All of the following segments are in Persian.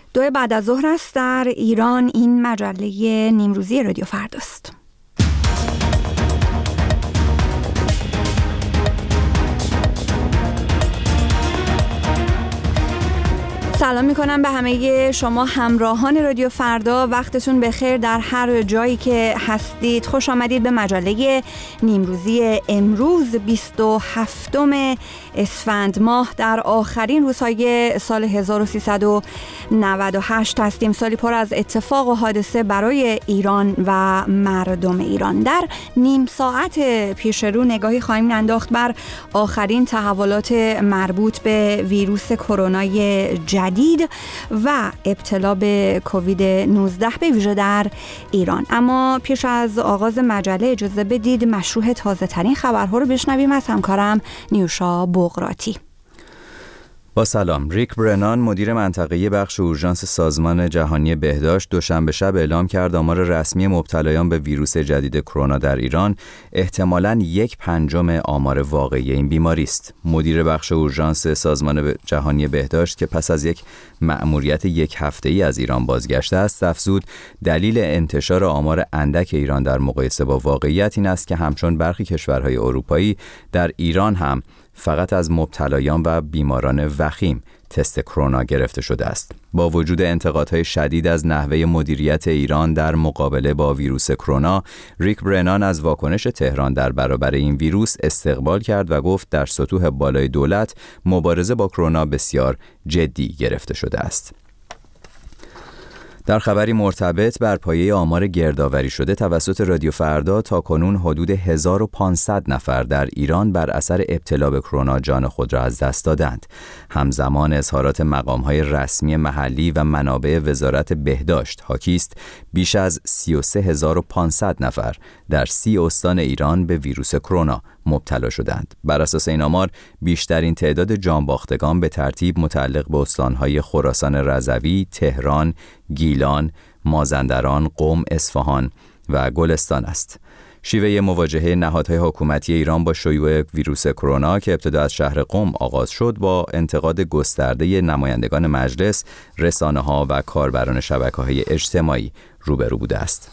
2 بعد از ظهر است در ایران. این مجله نیمروزی رادیو فرداست. سلام میکنم به همه شما همراهان رادیو فردا. وقتتون بخیر در هر جایی که هستید. خوش آمدید به مجله نیمروزی امروز 27 اسفند ماه در آخرین روزهای سال 1398 هستیم. سالی پر از اتفاق و حادثه برای ایران و مردم ایران. در نیم ساعت پیش رو نگاهی خواهیم انداخت بر آخرین تحولات مربوط به ویروس کرونای جدید و ابتلا به کووید 19 به ویژه در ایران. اما پیش از آغاز مجله اجازه بدید مشروع تازه ترین خبرها رو بشنویم از همکارم نیوشا بغراتی. با سلام. ریک برنان مدیر منطقه‌ای بخش اورژانس سازمان جهانی بهداشت دوشنبه شب اعلام کرد آمار رسمی مبتلایان به ویروس جدید کرونا در ایران احتمالاً 1/5 آمار واقعی این بیماری است. مدیر بخش اورژانس سازمان جهانی بهداشت که پس از یک مأموریت 1 هفته‌ای از ایران بازگشته است، افزود دلیل انتشار آمار اندک ایران در مقایسه با واقعیت این است که همچون برخی کشورهای اروپایی در ایران هم فقط از مبتلایان و بیماران وخیم تست کرونا گرفته شده است. با وجود انتقادهای شدید از نحوه مدیریت ایران در مقابله با ویروس کرونا، ریک برنان از واکنش تهران در برابر این ویروس استقبال کرد و گفت در سطوح بالای دولت مبارزه با کرونا بسیار جدی گرفته شده است. در خبری مرتبط بر پایه آمار گردآوری شده توسط رادیو فردا، تاکنون حدود 1500 نفر در ایران بر اثر ابتلا به کرونا جان خود را از دست دادند. همزمان اظهارات مقام‌های رسمی محلی و منابع وزارت بهداشت حاکی است بیش از 33500 نفر در 30 استان ایران به ویروس کرونا مبتلا شدند. بر اساس این آمار بیشترین تعداد جانباختگان به ترتیب متعلق به استان‌های خراسان رضوی، تهران، گیلان، مازندران، قم، اصفهان و گلستان است. شیوه مواجهه نهادهای حکومتی ایران با شیوع ویروس کرونا که ابتدا از شهر قم آغاز شد با انتقاد گسترده نمایندگان مجلس، رسانه‌ها و کاربران شبکه‌های اجتماعی روبرو بوده است.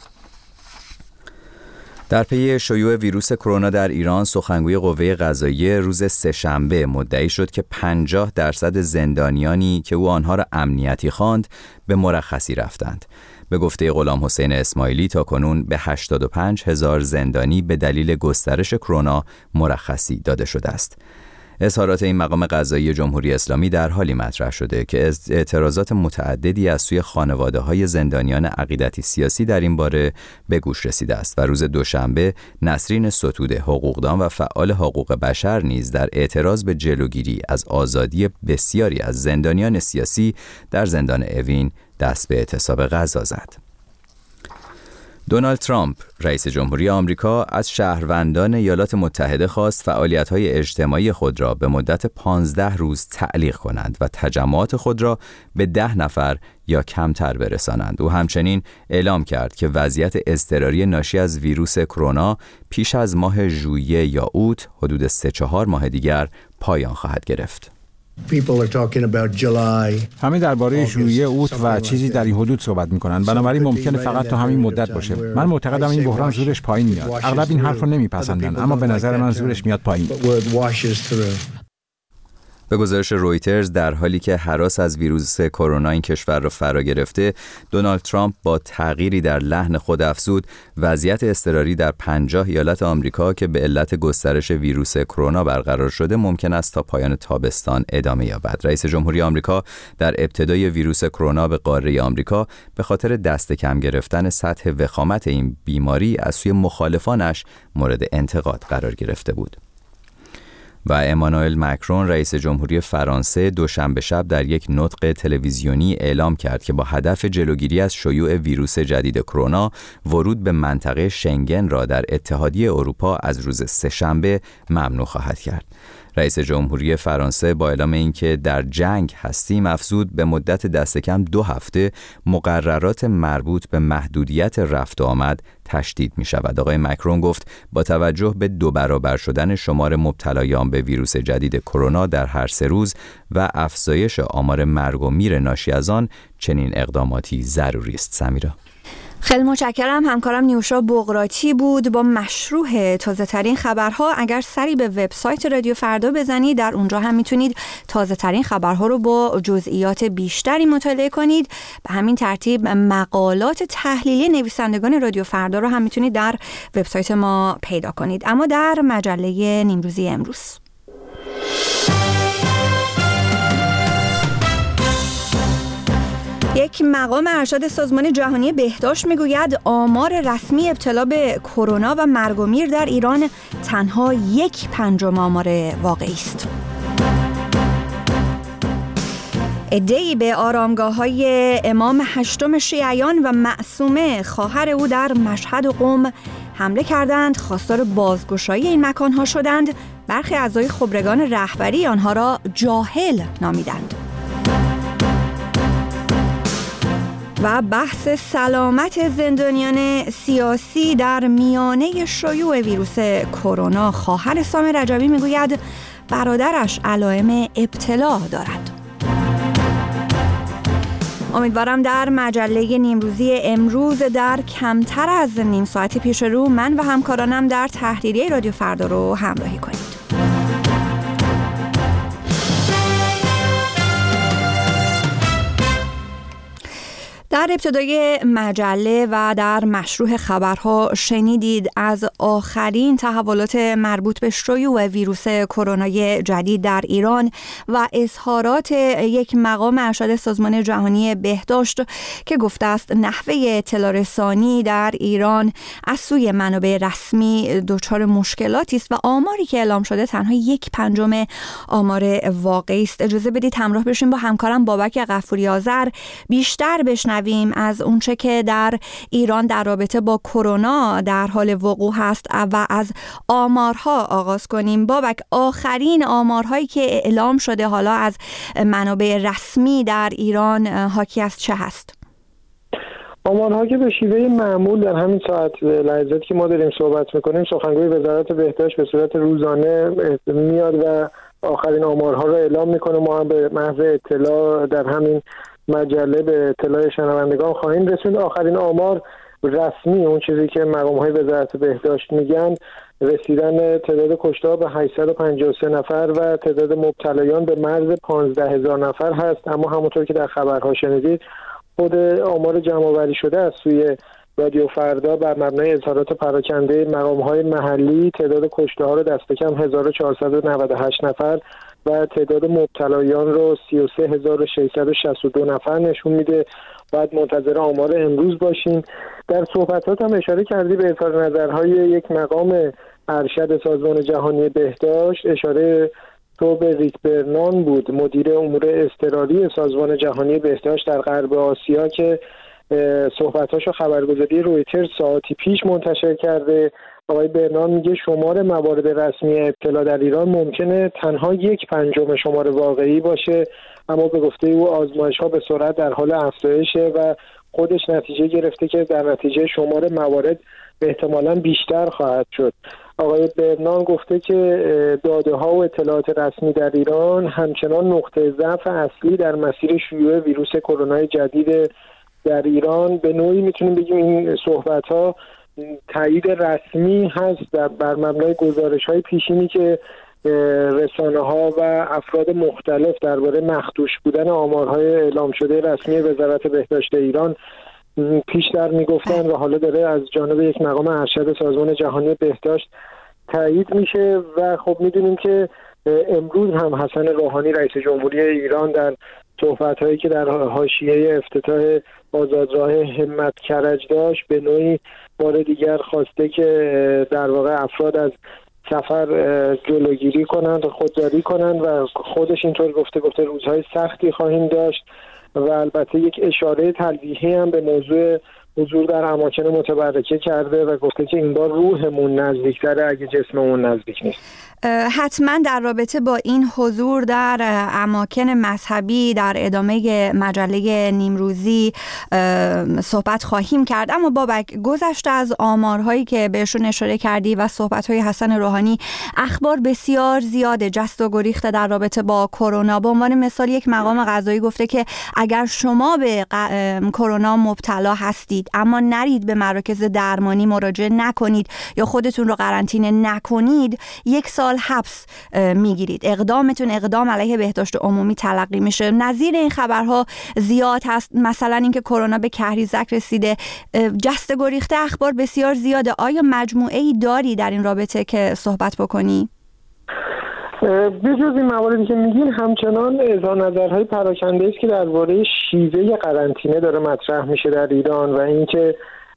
در پی شیوع ویروس کرونا در ایران، سخنگوی قوه قضاییه روز سه‌شنبه مدعی شد که 50% زندانیانی که او آنها را امنیتی خواند به مرخصی رفتند. به گفته غلامحسین اسماعیلی تاکنون به 85,000 زندانی به دلیل گسترش کرونا مرخصی داده شده است. اظهارات این مقام قضایی جمهوری اسلامی در حالی مطرح شده که اعتراضات متعددی از سوی خانواده‌های زندانیان عقیدتی سیاسی در این باره به گوش رسیده است و روز دوشنبه نسرین ستوده، حقوقدان و فعال حقوق بشر نیز در اعتراض به جلوگیری از آزادی بسیاری از زندانیان سیاسی در زندان اوین دست به اعتصاب غذا زد. دونالد ترامپ رئیس جمهوری آمریکا از شهروندان ایالات متحده خواست فعالیت‌های اجتماعی خود را به مدت 15 روز تعلیق کنند و تجمعات خود را به 10 نفر یا کمتر برسانند. او همچنین اعلام کرد که وضعیت اضطراری ناشی از ویروس کرونا پیش از ماه ژوئیه یا اوت حدود 3-4 ماه دیگر پایان خواهد گرفت. همه درباره ژوئیه، اوت و چیزی در این حدود صحبت می‌کنند. بنابراین ممکنه فقط تا همین مدت باشه. من معتقدم این بحران زورش پایین میاد. اغلب این حرف رو نمیپسندن، اما به نظر من زورش میاد پایین. به گزارش رویترز، در حالی که هراس از ویروس کرونا این کشور را فرا گرفته، دونالد ترامپ با تغییری در لحن خود افزود وضعیت اضطراری در 50 ایالت آمریکا که به علت گسترش ویروس کرونا برقرار شده ممکن است تا پایان تابستان ادامه یابد. رئیس جمهوری آمریکا در ابتدای ویروس کرونا به قاره آمریکا به خاطر دست کم گرفتن سطح وخامت این بیماری از سوی مخالفانش مورد انتقاد قرار گرفته بود. و امانوئل مکرون رئیس جمهوری فرانسه دوشنبه شب در یک نطق تلویزیونی اعلام کرد که با هدف جلوگیری از شیوع ویروس جدید کرونا ورود به منطقه شنگن را در اتحادیه اروپا از روز سه‌شنبه ممنوع خواهد کرد. رئیس جمهوری فرانسه با اعلام اینکه در جنگ هستیم افزود به مدت دست کم 2 هفته مقررات مربوط به محدودیت رفت و آمد تشدید می شود. آقای مکرون گفت با توجه به 2 برابر شدن شمار مبتلایان به ویروس جدید کرونا در هر 3 روز و افزایش آمار مرگ و میر ناشی از آن چنین اقداماتی ضروری است. سمیرا. خیلی متشکرم. همکارم نیوشا بغراتی بود با مشروح تازه ترین خبرها. اگر سری به وبسایت رادیو فردا بزنید در اونجا هم میتونید تازه ترین خبرها رو با جزئیات بیشتری مطالعه کنید. به همین ترتیب مقالات تحلیلی نویسندگان رادیو فردا رو هم میتونید در وبسایت ما پیدا کنید. اما در مجله نیمروزی امروز یک مقام ارشد سازمان جهانی بهداشت میگوید آمار رسمی ابتلا به کرونا و مرگ و میر در ایران تنها 1/5 آمار واقعی است. عده‌ای به آرامگاه‌های امام 8 شیعیان و معصومه خواهر او در مشهد و قم حمله کردند، خواستار بازگشایی این مکان‌ها شدند. برخی اعضای خبرگان رهبری آنها را جاهل نامیدند. و بحث سلامت زندانیان سیاسی در میانه شیوع ویروس کرونا. خواهر سامر رجبی میگوید برادرش علائم ابتلا دارد. امیدوارم در مجله نیمروزی امروز در کمتر از نیم ساعت پیش رو من و همکارانم در تحریریه رادیو فردا رو همراهی کنید. در ابتدای مجله و در مشروح خبرها شنیدید از آخرین تحولات مربوط به شیوع ویروس کرونای جدید در ایران و اظهارات یک مقام ارشد سازمان جهانی بهداشت که گفته است نحوه اطلاع رسانی در ایران از سوی منابع رسمی دچار مشکلاتی است و آماری که اعلام شده تنها 1/5 آمار واقعی است. اجازه بدید همراه بشیم با همکارم بابک غفوری آذر بیشتر بشنویم از اونچه که در ایران در رابطه با کرونا در حال وقوع هست و از آمارها آغاز کنیم. بابک، آخرین آمارهایی که اعلام شده حالا از منابع رسمی در ایران حاکی از چه هست؟ آمارها که به شیوه معمول در همین ساعت لحظاتی که ما داریم صحبت میکنیم سخنگوی وزارت بهداشت به صورت روزانه میاد و آخرین آمارها رو اعلام میکنه. ما هم به محض اطلاع در همین مجله به اطلاع شنوندگان خواهیم رسوند. آخرین آمار رسمی، اون چیزی که مقام‌های وزارت بهداشت میگن، رسیدن تعداد کشته‌ها به 853 نفر و تعداد مبتلایان به مرز 15,000 نفر هست. اما همونطور که در خبرها شنیدید خود آمار جمع‌آوری شده از سوی رادیو فردا بر مبنای اظهارات پراکنده مقام‌های محلی تعداد کشته‌ها رو دست کم 1498 نفر و تعداد مبتلایان رو 33662 نفر نشون میده. باید منتظر آمار امروز باشیم. در صحبتات هم اشاره کردی به اظهار نظرهای یک مقام ارشد سازمان جهانی بهداشت. اشاره تو به ریک برنان بود، مدیر امور اضطراری سازمان جهانی بهداشت در غرب آسیا، که صحبتاشو خبرگزاری رویترز ساعتی پیش منتشر کرده. آقای برنان میگه شمار موارد رسمی ابتلا در ایران ممکنه تنها 1/5 شمار واقعی باشه، اما به گفته او آزمایش‌ها به سرعت در حال افزایشه و خودش نتیجه گرفته که در نتیجه شمار موارد احتمالاً بیشتر خواهد شد. آقای برنان گفته که داده‌ها و اطلاعات رسمی در ایران همچنان نقطه ضعف اصلی در مسیر شیوع ویروس کرونا جدید در ایران. به نوعی میتونیم بگیم این صحبت‌ها تایید رسمی هست بر مبنای گزارش‌های پیشینی که رسانه‌ها و افراد مختلف درباره مخدوش بودن آمارهای اعلام شده رسمی وزارت بهداشت ایران پیشتر میگفتن و حالا داره از جانب یک مقام ارشد سازمان جهانی بهداشت تایید میشه. و خب میدونیم که امروز هم حسن روحانی رئیس جمهوری ایران در صحبت‌هایی که در حاشیه افتتاح آزادراه همت کرج داشت به نوعی بار دیگر خواسته که در واقع افراد از سفر جلوگیری کنند، خودداری کنند و خودش اینطور گفته روزهای سختی خواهیم داشت و البته یک اشاره تلویحی هم به موضوع حضور در اماکن متبرکه کرده و گفته که این بار روحمون نزدیکتره اگه جسممون نزدیک نیست. حتما در رابطه با این حضور در اماکن مذهبی در ادامه مجله نیمروزی صحبت خواهیم کرد، اما بابک، گذشته از آمارهایی که بهشون اشاره کردی و صحبت‌های حسن روحانی، اخبار بسیار زیاده جست و گریخته در رابطه با کرونا. به عنوان مثال یک مقام قضایی گفته که اگر شما به کرونا مبتلا هستید اما نرید به مراکز درمانی مراجعه نکنید یا خودتون رو قرنطینه نکنید، 1 سال حبس میگیرید. اقدامتون اقدام علیه بهداشت عمومی تلقی میشه. نظیر این خبرها زیاد هست، مثلا اینکه کرونا به کهریزک رسیده. جست گریخته اخبار بسیار زیاده. آیا مجموعه‌ای داری در این رابطه که صحبت بکنی؟ بجز این مواردی که میگین، همچنان اظهار نظرهای پراکنده است که درباره شیوه قرنطینه داره مطرح میشه در ایران و اینکه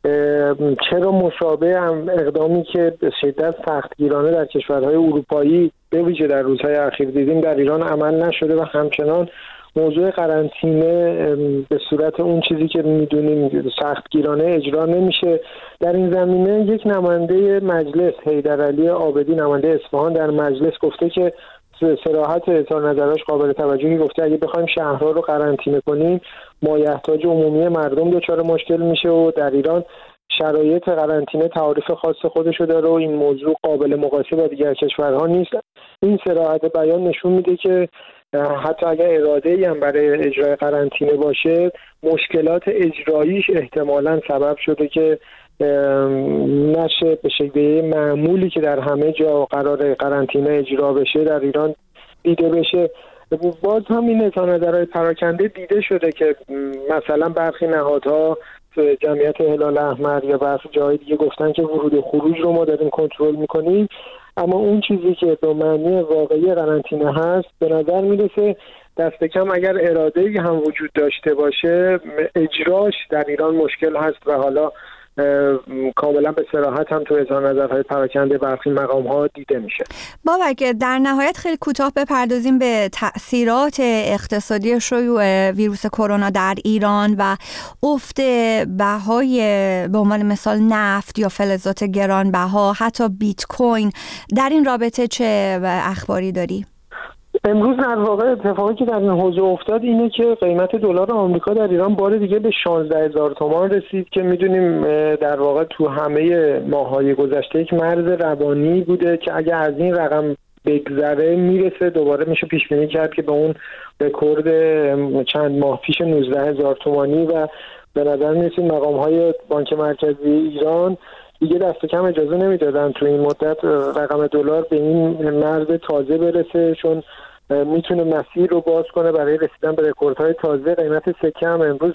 چرا مشابه اقدامی که به شدت سختگیرانه در کشورهای اروپایی به ویژه در روزهای اخیر دیدیم در ایران عمل نشده و همچنان موضوع قرنطینه به صورت اون چیزی که میدونیم سختگیرانه اجرا نمیشه. در این زمینه یک نماینده مجلس، حیدرعلی عابدی، نماینده اصفهان، در مجلس گفته که صراحت اظهار نظرش قابل توجهی، گفته اگه بخوایم شهرها رو قرنطینه کنیم مایحتاج عمومی مردم دچار مشکل میشه و در ایران شرایط قرنطینه تعاریف خاص خودشو داره و این موضوع قابل مقایسه با دیگر کشورها نیست. این صراحت بیان نشون میده که حتی اگر اراده‌ای هم برای اجرای قرنطینه باشه، مشکلات اجراییش احتمالاً سبب شده که نشه به شکل معمولی که در همه جا قرار قرنطینه اجرا بشه در ایران دیده بشه. باز هم این اظهار نظرهای پراکنده دیده شده که مثلا برخی نهادها، جمعیت هلال احمر یا برخی جای دیگه گفتن که ورود و خروج رو ما داریم کنترل میکنیم، اما اون چیزی که به معنی واقعی قرنطینه هست به نظر میرسه دست کم اگر اراده‌ای هم وجود داشته باشه، اجراش در ایران مشکل هست و حالا کاملا به صراحت هم تو اظهار نظرهای پراکنده برخی مقام‌ها دیده میشه. بابک، در نهایت خیلی کوتاه بپردازیم به تأثیرات اقتصادی شیوع ویروس کرونا در ایران و افت بهای به عنوان مثال نفت یا فلزات گرانبها، حتی بیت کوین. در این رابطه چه اخباری داری؟ امروز در واقع اتفاقی که در این حوزه افتاد اینه که قیمت دلار آمریکا در ایران بار دیگه به 16,000 تومان رسید که میدونیم در واقع تو همه ماه‌های گذشته یک مرز روانی بوده که اگه از این رقم بگذره میرسه دوباره میشه پیش بینی کرد که به اون رکورد چند ماه پیش 19,000 تومانی و به نظر میرسید مقام‌های بانک مرکزی ایران دیگه دست کم اجازه نمیدادن تو این مدت رقم دلار به این مرز تازه برسه، چون میتونه مسیر رو باز کنه برای رسیدن به رکوردهای تازه. قیمت سکه هم امروز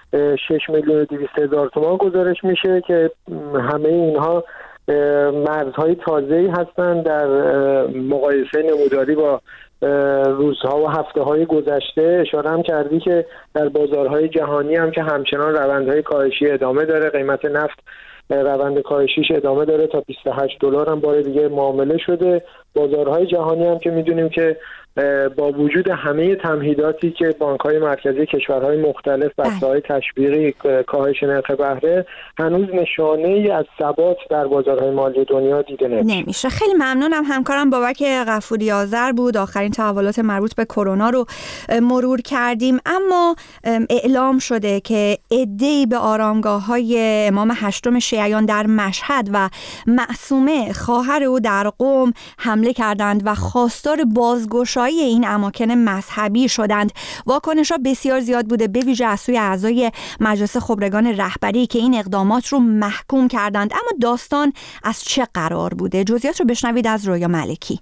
6,200,000 تومان گزارش میشه که همه اینها مرزهای تازه‌ای هستند در مقایسه نموداری با روزها و هفته‌های گذشته. اشاره هم کردی که در بازارهای جهانی هم که همچنان روندهای کاهشی ادامه داره، قیمت نفت روند کاهشیش ادامه داره، تا $28 هم بار دیگه معامله شده. بازارهای جهانی هم که میدونیم که با وجود همه تمهیداتی که بانک‌های مرکزی کشورهای مختلف بسته‌های تشویقی کاهش نرخ بهره، هنوز نشانه‌ای از ثبات در بازارهای مالی دنیا دیده نمیشه. خیلی ممنونم. همکارم بابک غفوری آذر بود. آخرین تحولات مربوط به کرونا رو مرور کردیم، اما اعلام شده که عده‌ای به آرامگاه‌های امام هشتم شیعیان در مشهد و معصومه خواهر او در قم حمله کردند و خواستار بازگشایی این اماکن مذهبی شدند. واکنش‌ها بسیار زیاد بوده، به ویژه از سوی اعضای مجلس خبرگان رهبری که این اقدامات رو محکوم کردند. اما داستان از چه قرار بوده؟ جزئیات رو بشنوید از رویا ملکی.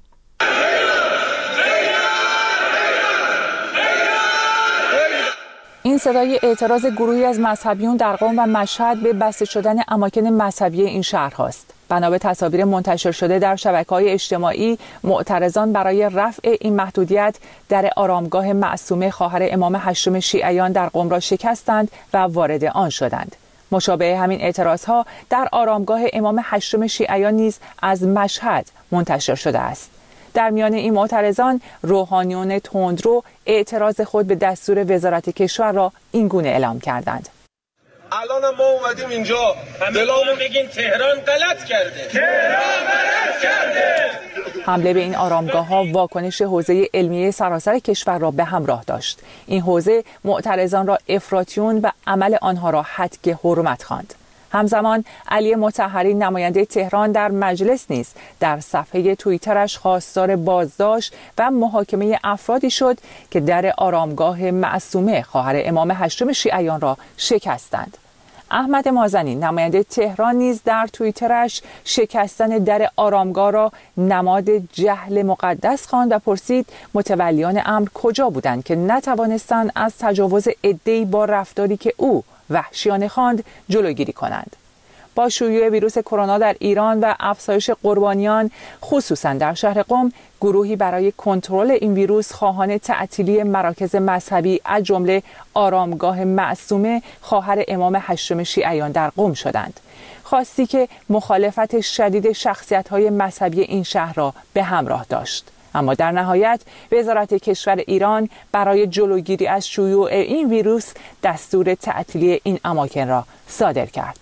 این صدای اعتراض گروهی از مذهبیون در قم و مشهد به بسته شدن اماکن مذهبی این شهرهاست. بنا به تصاویر منتشر شده در شبکه‌های اجتماعی، معترضان برای رفع این محدودیت در آرامگاه معصومه خواهر امام هشتم شیعیان در قم را شکستند و وارد آن شدند. مشابه همین اعتراضها در آرامگاه امام هشتم شیعیان نیز از مشهد منتشر شده است. در میان این معترضان، روحانیون تندرو اعتراض خود به دستور وزارت کشور را اینگونه اعلام کردند: الان ما اومدیم اینجا دلمون بگیم تهران غلط کرده. تهران غلط کرده. حمله به این آرامگاه‌ها واکنش حوزه علمیه سراسر کشور را به همراه داشت. این حوزه معترضان را افراطیون و عمل آنها را هتک حرمت خواند. همزمان علی مطهری نماینده تهران در مجلس نیز در صفحه توییترش خواستار بازداشت و محاکمه افرادی شد که در آرامگاه معصومه خواهر امام هشتم شیعیان را شکستند. احمد مازنی نماینده تهران نیز در توییترش شکستن در آرامگاه را نماد جهل مقدس خواند و پرسید متولیان امر کجا بودند که نتوانستند از تجاوز عده‌ای با رفتاری که او وحشیانه خواند جلوگیری کنند. با شیوع ویروس کرونا در ایران و افزایش قربانیان خصوصا در شهر قم، گروهی برای کنترل این ویروس خواهان تعطیلی مراکز مذهبی از جمله آرامگاه معصومه خواهر امام هشتم شیعیان در قم شدند. خواستی که مخالفت شدید شخصیت‌های مذهبی این شهر را به همراه داشت. اما در نهایت وزارت کشور ایران برای جلوگیری از شیوع این ویروس دستور تعطیلی این اماکن را صادر کرد.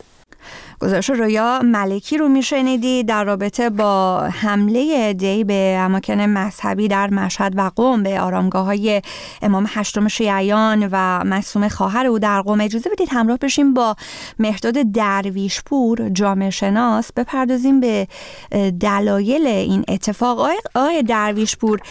گزارش رویا ملکی رو میشنیدی در رابطه با حمله دی به اماکن مذهبی در مشهد و قم به آرامگاه‌های امام هشتم شیعیان و معصومه خواهر او در قم. اجازه بدید همراه بشیم با مهرداد درویشپور جامعه شناس بپردازیم به دلایل این اتفاق. آقای درویشپور،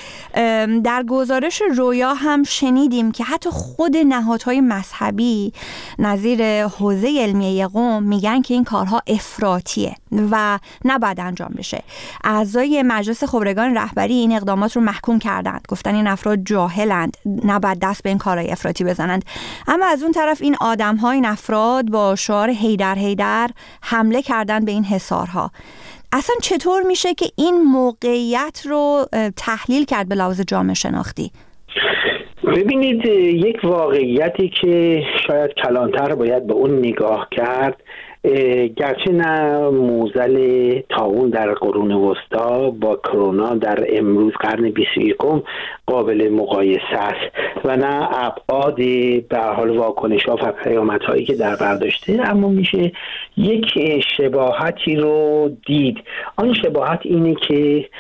در گزارش رویا هم شنیدیم که حتی خود نهادهای مذهبی نظیر حوزه علمیه قم میگن که این کارها افراطیه و نباید انجام بشه. اعضای مجلس خبرگان رهبری این اقدامات رو محکوم کردند، گفتن این افراد جاهلند، نباید دست به این کارهای افراطی بزنند. اما از اون طرف این آدم‌ها، این افراد با شعار هیدر هیدر حمله کردن به این حصارها. اصلا چطور میشه که این موقعیت رو تحلیل کرد به لحاظ جامعه شناختی؟ ببینید، یک واقعیتی که شاید کلانتر باید به اون نگاه کرد، گرچه نه موزل طاعون در قرون وسطا با کرونا در امروز قرن 21 قابل مقایسه است و نه ابعاد به حال واکنش‌ها و پیامدهایی که در بر داشته، اما میشه یک شباهتی رو دید. آن شباهت اینه که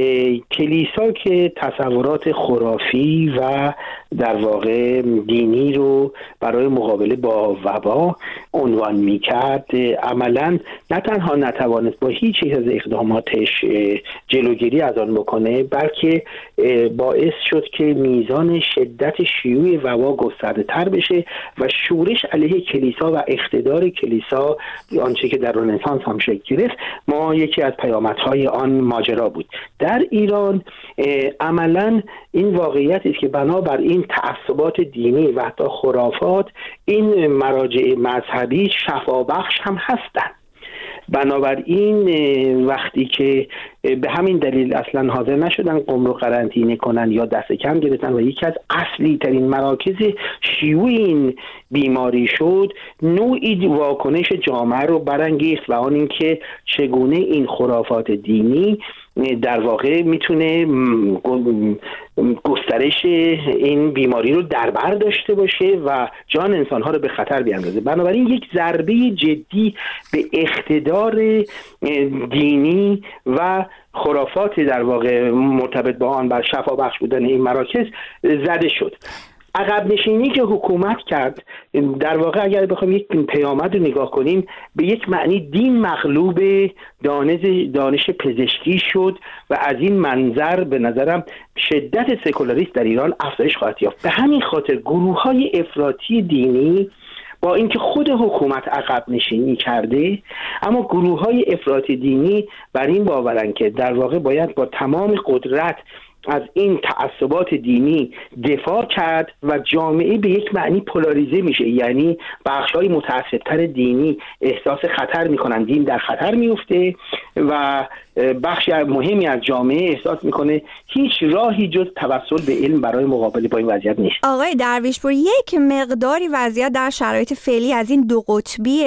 کلیسا که تصورات خرافی و در واقع دینی رو برای مقابله با وبا عنوان میکرد، عملا نه تنها نتوانست با هیچ یک از اقداماتش جلوگیری از آن بکنه، بلکه باعث شد که میزان شدت شیوع وبا گسترده تر بشه و شورش علیه کلیسا و اقتدار کلیسا، آنچه که در رنسانس هم شکل گرفت، ما یکی از پیامدهای آن ماجرا بود. در ایران عملا این واقعیت است که بنابر این تعصبات دینی و حتی خرافات، این مراجع مذهبی شفابخش هم هستند. بنابراین وقتی که به همین دلیل اصلا حاضر نشدن قم رو قرنطینه کنن یا دست کم گرفتن و یکی از اصلی ترین مراکز شیوع این بیماری شد، نوعی واکنش جامعه رو برانگیخت و آن اینکه چگونه این خرافات دینی در واقع میتونه گسترش این بیماری رو در بر داشته باشه و جان انسانها رو به خطر بیاندازه. بنابراین یک ضربه جدی به اقتدار دینی و خرافات در واقع مرتبط با آن بر شفابخش بودن این مراکز زده شد. عقب نشینی که حکومت کرد، در واقع اگر بخوایم یک پیامد رو نگاه کنیم، به یک معنی دین مغلوب دانش پزشکی شد و از این منظر به نظرم شدت سکولاریسم در ایران افزایش خواهد یافت. به همین خاطر گروه‌های افراطی دینی با اینکه خود حکومت عقب نشینی کرده، اما گروه‌های افراطی دینی بر این باورن که در واقع باید با تمام قدرت از این تعصبات دینی دفاع کرد و جامعه به یک معنی پولاریزه میشه، یعنی بخش‌های متعصب‌تر دینی احساس خطر میکنن، دین در خطر میفته و بخشی مهمی از جامعه احساس میکنه هیچ راهی جز توسل به علم برای مقابله با این وضعیت نیست. آقای درویشپور، یک مقداری وضعیت در شرایط فعلی از این دو قطبی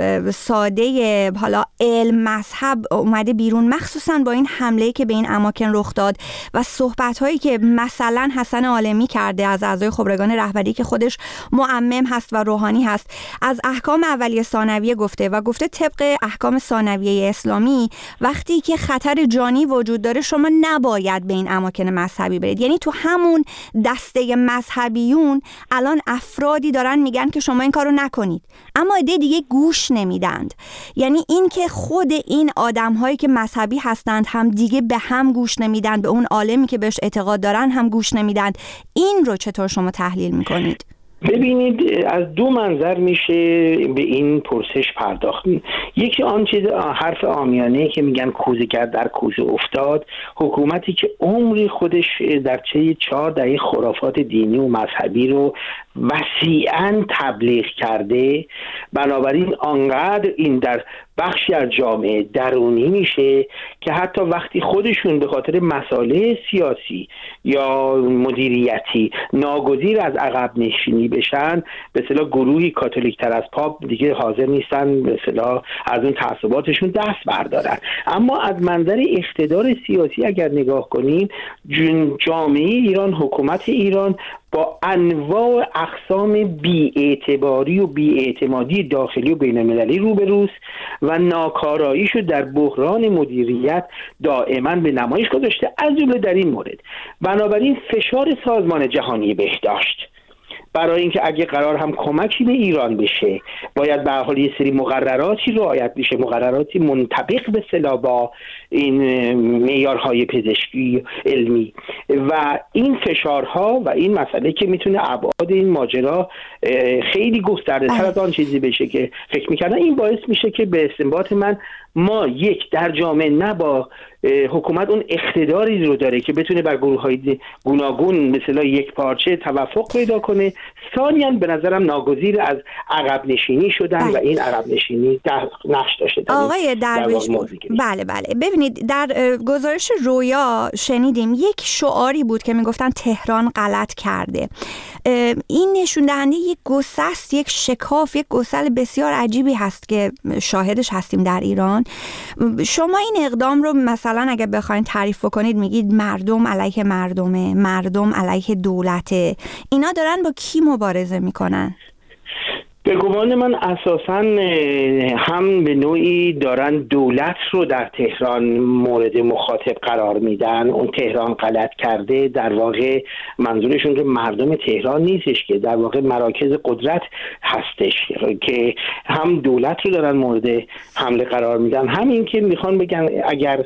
ساده حالا علم مذهب اومده بیرون، مخصوصا با این حمله‌ای که به این اماکن رخ داد و صحبت‌هایی که مثلا حسن عالمی کرده از اعضای خبرگان رهبری که خودش معمم هست و روحانی هست، از احکام اولیه ثانویه گفته و گفته طبق احکام ثانویه اسلامی وقتی که خطر جانی وجود داره شما نباید به این اماکن مذهبی برید. یعنی تو همون دسته مذهبیون الان افرادی دارن میگن که شما این کارو نکنید، اما عده دیگه گوش نمیدند. یعنی این که خود این آدم‌هایی که مذهبی هستند هم دیگه به هم گوش نمیدن، به اون عالمی که بهش اعتقاد دارن هم گوش نمیدن. این رو چطور شما تحلیل میکنید؟ ببینید، از دو منظر میشه به این پرسش پرداخت. یکی آن چیز حرف عامیانه که میگن کوزه‌گر در کوزه افتاد، حکومتی که عمری خودش در طی 4 دهه خرافات دینی و مذهبی رو وسیعاً تبلیغ کرده، بنابراین آنقدر این در بخشی از جامعه درونی میشه که حتی وقتی خودشون به خاطر مسائل سیاسی یا مدیریتی ناگزیر از عقب نشینی بشن، به اصطلاح گروهی کاتولیک تر از پاپ دیگه حاضر نیستن به اصطلاح از اون تعصباتشون دست بردارن. اما از منظر اقتدار سیاسی اگر نگاه کنیم، جامعه ایران، حکومت ایران با انواع اقسام بی‌اعتباری و بی‌اعتمادی داخلی و بین‌المللی روبروست و ناکاراییشو در بحران مدیریت دائما به نمایش گذاشته، از جمله در این مورد. بنابراین فشار سازمان جهانی بهداشت برای اینکه اگه قرار هم کمکی به ایران بشه باید به حال یه سری مقرراتی رعایت بشه، مقرراتی منطبق به اصطلاح با این معیارهای پزشکی علمی، و این فشارها و این مسئله که میتونه ابعاد این ماجرا خیلی گسترده‌تر از آن چیزی بشه که فکر می‌کردن، این باعث میشه که به استنباط من ما یک در جامعه نه با حکومت اون اقتداری رو داره که بتونه بر گروه‌های گوناگون مثلا یک پارچه توافق پیدا کنه، ثانیاً به نظرم ناگزیر از عقب نشینی شدن و این عقب نشینی نقش داشته. آقای درویشپور، بله ببینید، در گزارش رویا شنیدیم یک شعاری بود که میگفتن تهران غلط کرده. این نشون دهنده یک گسست، یک شکاف، یک گسل بسیار عجیبی هست که شاهدش هستیم در ایران. شما این اقدام رو مثلا اگه بخواید تعریف کنید میگید مردم علیه مردمه، مردم علیه دولته. اینا دارن با کی مبارزه میکنن؟ به گمان من اساساً هم به نوعی دارن دولت رو در تهران مورد مخاطب قرار میدن. اون تهران غلط کرده در واقع منظورشون رو مردم تهران نیستش، که در واقع مراکز قدرت هستش که هم دولت رو دارن مورد حمله قرار میدن، هم این که میخوان بگن اگر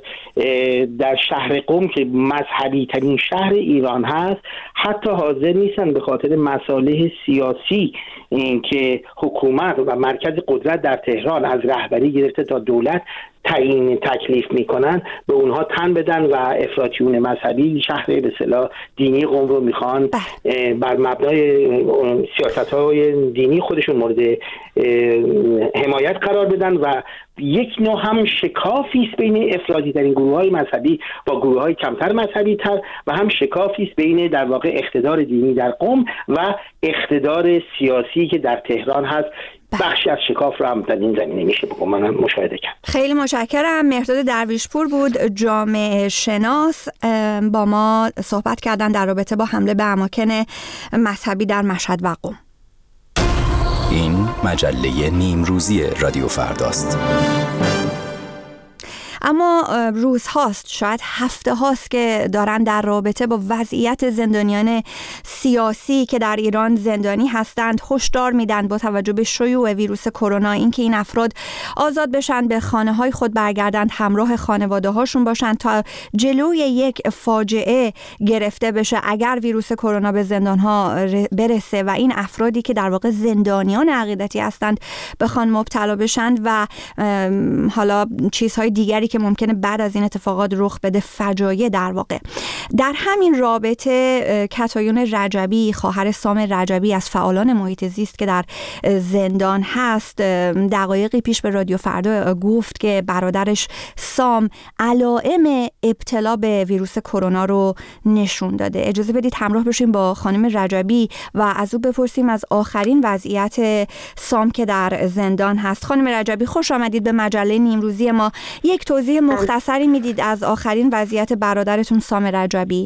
در شهر قم که مذهبی ترین شهر ایران هست حتی حاضر نیستن به خاطر مصالح سیاسی این که حکومت و مرکز قدرت در تهران از رهبری گرفته تا دولت تعیین تکلیف میکنن، به اونها تن بدن و افراطیون مذهبی شهر به اصطلاح دینی قم رو میخوان بر مبنای سیاست‌های دینی خودشون مورد حمایت قرار بدن و یک نوع هم شکافی است بین افراطی ترین گروه‌های مذهبی با گروه‌های کمتر مذهبی تر و هم شکافی است بین در واقع اقتدار دینی در قم و اقتدار سیاسی که در تهران هست. بخشی از شکاف رو هم در این زمینه میشه بگم من مشاهده کردم. خیلی متشکرم. مهرداد درویشپور بود، جامعه شناس، با ما صحبت کردن در رابطه با حمله به اماکن مذهبی در مشهد و قم. این مجله نیمروزی رادیو فرداست. اما روزهاست، شاید هفته هاست که دارن در رابطه با وضعیت زندانیان سیاسی که در ایران زندانی هستند هشدار میدن با توجه به شیوع ویروس کرونا، اینکه این افراد آزاد بشن، به خانه های خود برگردند، همراه خانواده هاشون باشن تا جلوی یک فاجعه گرفته بشه اگر ویروس کرونا به زندان ها برسه و این افرادی که در واقع زندانیان عقیدتی هستند بخوان مبتلا بشن و حالا چیزهای دیگری که ممکنه بعد از این اتفاقات رخ بده، فجایع در واقع. در همین رابطه کتایون رجبی، خواهر سام رجبی از فعالان محیط زیست که در زندان هست، دقایقی پیش به رادیو فردا گفت که برادرش سام علائم ابتلا به ویروس کرونا رو نشون داده. اجازه بدید همراه بشیم با خانم رجبی و از او بپرسیم از آخرین وضعیت سام که در زندان هست. خانم رجبی خوش آمدید به مجله نیمروزی ما. یک توضیح مختصری میدید از آخرین وضعیت برادرتون سام رجبی؟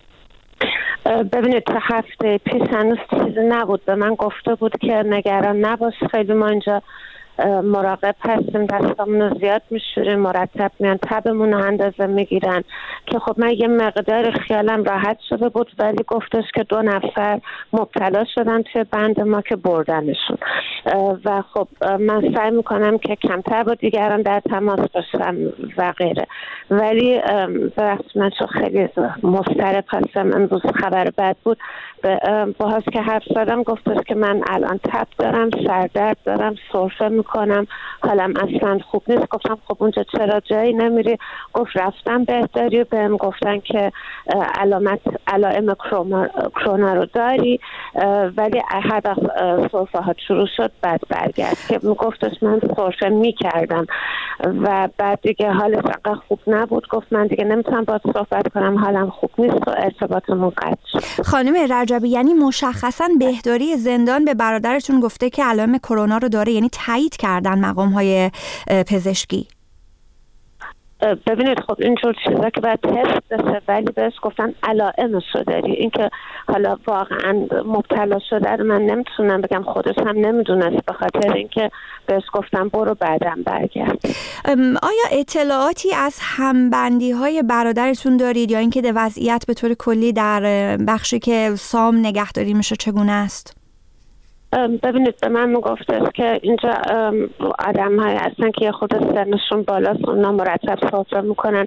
ببینید تا هفته پیش هنوز چیزی نبود، به من گفته بود که نگران نباش، خیلی ما اینجا مراقب هستیم، دستامون رو زیاد میشوریم، مرتب میان تبمون رو اندازه میگیرن که خب من یه مقدار خیالم راحت شده بود، ولی گفتش که 2 نفر مبتلا شدن توی بند ما که بردنشون و خب من سعی میکنم که کمتر با دیگران در تماس باشم و غیره. ولی ببخشید من چون خیلی مضطرب هستم، امروز خبر بد بود، باهاش که حرف زدم گفتش که من الان تب دارم، سردرد دارم، سرفه میکنم، حالم اصلا خوب نیست. گفتم خب اونجا چرا جایی نمیری؟ گفت رفتم بهداری و بهم گفتن که علائم کرونا رو داری، ولی هر وقت سرفه ها شروع شد بعد برگشت که گفتش من سرفه میکردم و بعد دیگه حالش انقدر خوب نبود، گفت من دیگه نمیتونم باهات صحبت کنم، حالم خوب نیست و ارتباطمون قطع شد. خانم رجبی، یعنی مشخصاً بهداری زندان به برادرتون گفته که علائم کرونا رو داره، یعنی تایید کردن مقام‌های پزشکی؟ ببینید خب اینجور چیزا که باید تست بشه، ولی بهش گفتن علائمشو داری. این که حالا واقعا مبتلا شده رو من نمیتونم بگم، خودش هم نمیدونست، به خاطر اینکه بهش گفتم برو بعدم برگرد. آیا اطلاعاتی از همبندی های برادرتون دارید یا اینکه وضعیت به طور کلی در بخشی که سام نگهداری میشه چگونه است؟ ببینید به من میگفتش که اینجا آدم های هستن که خود سنشون بالاست، اونا مرتب سفره میکنن،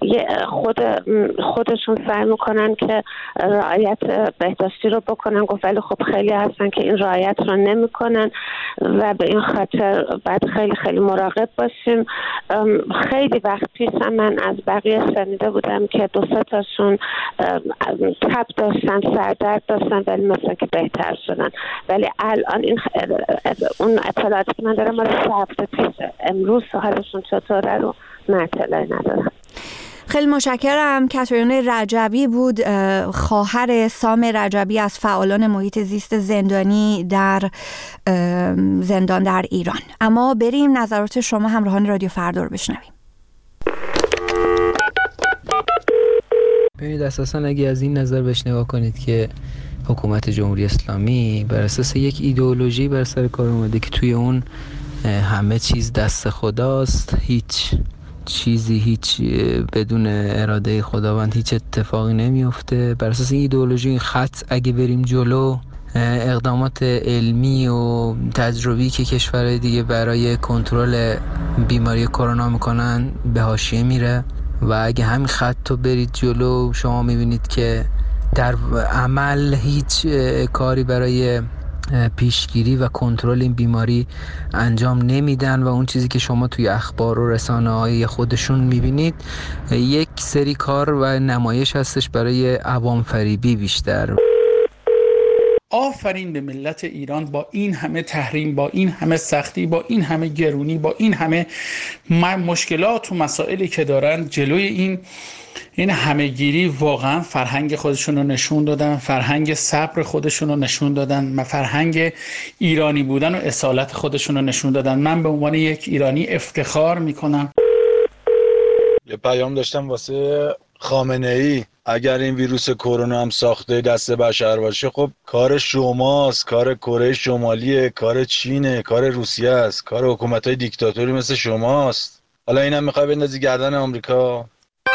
خودشون سعی میکنن که رعایت بهداشتی رو بکنن. گفت ولی خب خیلی هستن که این رعایت رو نمیکنن و به این خاطر باید خیلی خیلی مراقب باشیم. خیلی وقت پیش من از بقیه شنیده بودم که 2-3 تاشون تب داشتن، سردرد داشتن، ولی مثلا که بهتر شدن. ولی الان اون اطلاعاتی که من دارم مال 3 هفته پیشه، امروز حالشون چطوره رو من اطلاعی ندارم. خیلی متشکرم. کتایون رجبی بود، خواهر سام رجبی از فعالان محیط زیست زندانی در زندان در ایران. اما بریم نظرات شما همراهان رادیو فردا رو بشنویم. ببینید اساساً اگه از این نظر بهش نگاه کنید که حکومت جمهوری اسلامی بر اساس یک ایدئولوژی بر سر کار اومده که توی اون همه چیز دست خداست، هیچ بدون اراده خداوند هیچ اتفاقی نمیفته. بر اساس این ایدئولوژی این خط اگه بریم جلو، اقدامات علمی و تجربی که کشورهای دیگه برای کنترل بیماری کرونا میکنن به حاشیه میره و اگه همین خط رو برید جلو، شما میبینید که در عمل هیچ کاری برای پیشگیری و کنترل این بیماری انجام نمیدن و اون چیزی که شما توی اخبار و رسانه‌های خودشون میبینید یک سری کار و نمایش هستش برای عوام فریبی بیشتر. آفرین به ملت ایران، با این همه تحریم، با این همه سختی، با این همه گرونی، با این همه مشکلات و مسائلی که دارن، جلوی این همه‌گیری واقعا فرهنگ خودشون رو نشون دادن، فرهنگ صبر خودشون رو نشون دادن، فرهنگ ایرانی بودن و اصالت خودشون رو نشون دادن. من به عنوان یک ایرانی افتخار میکنم. یه پیام داشتم واسه خامنه‌ای، اگر این ویروس کرونا هم ساخته دست بشر باشه، خب کار شماست، کار کره شمالیه، کار چینه، کار روسیه است، کار حکومت‌های دیکتاتوری مثل شماست. حالا اینم میخوای بندازی گردن آمریکا؟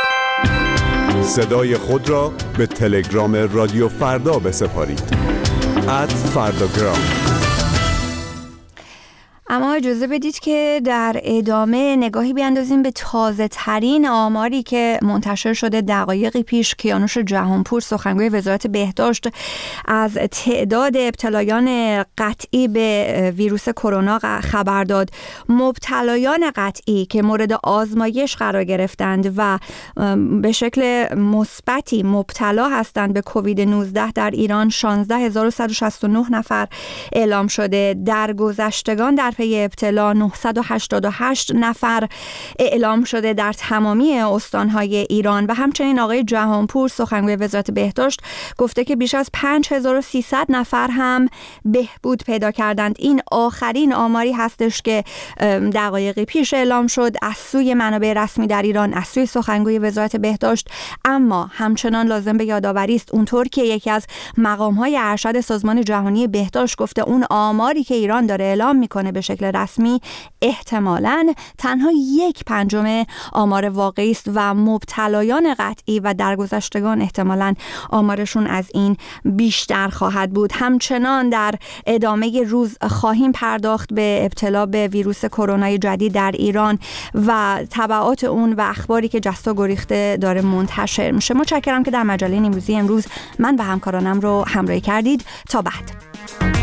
صدای خود را به تلگرام رادیو فردا بسپارید. @فرداگرام. اما اجازه بدید که در ادامه نگاهی بیاندازیم به تازه ترین آماری که منتشر شده دقایقی پیش. کیانوش جهانپور سخنگوی وزارت بهداشت از تعداد ابتلایان قطعی به ویروس کرونا خبر داد. مبتلایان قطعی که مورد آزمایش قرار گرفتند و به شکل مثبتی مبتلا هستند به کووید 19 در ایران 16169 نفر اعلام شده. در گذشتگان در پی ابتلا 988 نفر اعلام شده در تمامی استانهای ایران و همچنین آقای جهانپور سخنگوی وزارت بهداشت گفته که بیش از 5300 نفر هم بهبود پیدا کردند. این آخرین آماری هستش که دقایقی پیش اعلام شد از سوی منابع رسمی در ایران، از سوی سخنگوی وزارت بهداشت. اما همچنان لازم به یادآوری است اونطور که یکی از مقام‌های ارشد سازمان جهانی بهداشت گفته اون آماری که ایران داره اعلام میکنه به شکل رسمی احتمالاً تنها 1/5 آمار واقعی است و مبتلایان قطعی و درگذشتگان احتمالاً آمارشون از این بیشتر خواهد بود. همچنان در ادامه روز خواهیم پرداخت به ابتلا به ویروس کرونا جدید در ایران و تبعات اون و اخباری که جسته و گریخته داره منتشر میشه. متشکرم که در مجله نیمروزی امروز من و همکارانم رو همراهی کردید. تا بعد.